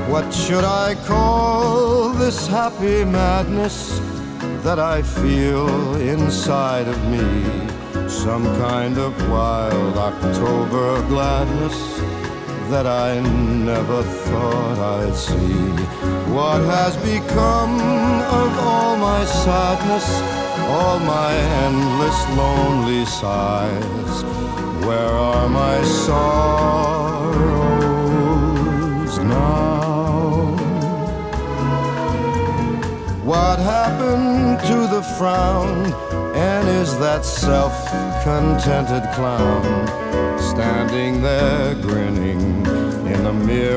What should I call this happy madness that I feel inside of me? Some kind of wild October gladness that I never thought I'd see. What has become of all my sadness, all my endless lonely sighs? Where are my sorrows now? What happened to the frown? And is that self-contented clown standing there grinning in the mirror?